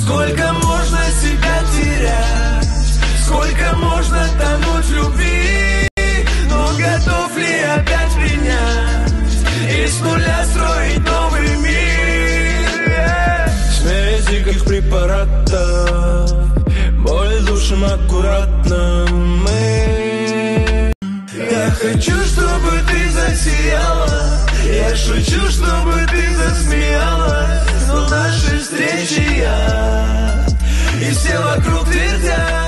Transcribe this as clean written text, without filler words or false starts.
Сколько можно себя терять, сколько можно тонуть в любви, но готов ли опять принять и с нуля строить новый мир? Смесь диких препаратов, боль душим аккуратно мы. Я хочу, чтобы ты засияла, я шучу, чтобы ты засмеялась, но наши встречи я и все вокруг твердят: